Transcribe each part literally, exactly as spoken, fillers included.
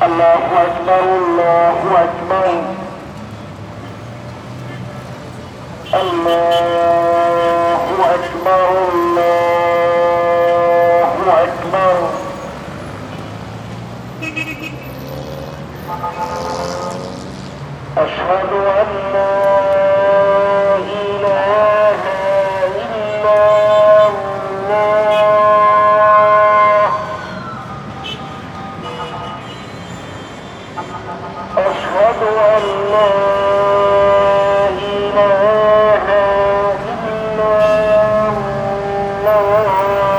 الله أكبر الله أكبر الله أكبر الله أكبر أشهد أن لا إله إلا الله أشهد أن لا إله إلا الله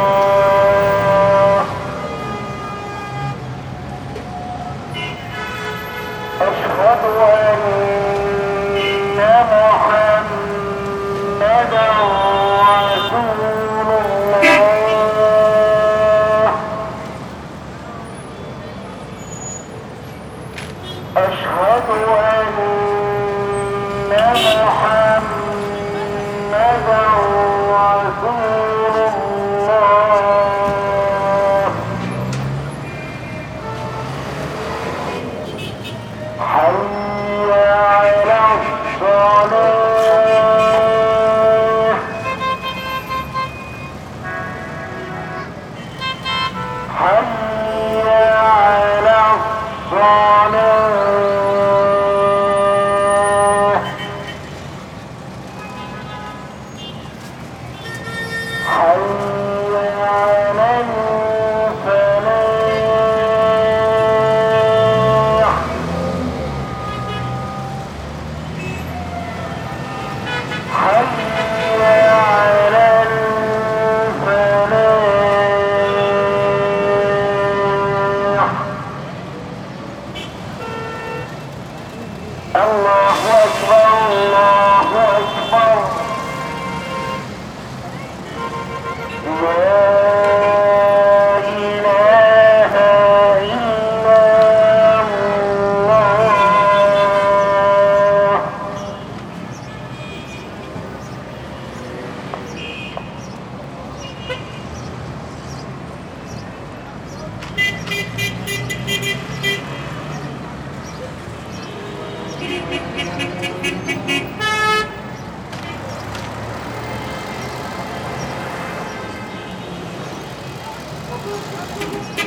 أشهد أن محمدا رسول الله أشهد أن محمدا رسول الله حي على الصلاة حي على الصلاة حي على الفلاح حي على الفلاح الله أكبر الله أكبر لا إله إلا الله Thank you.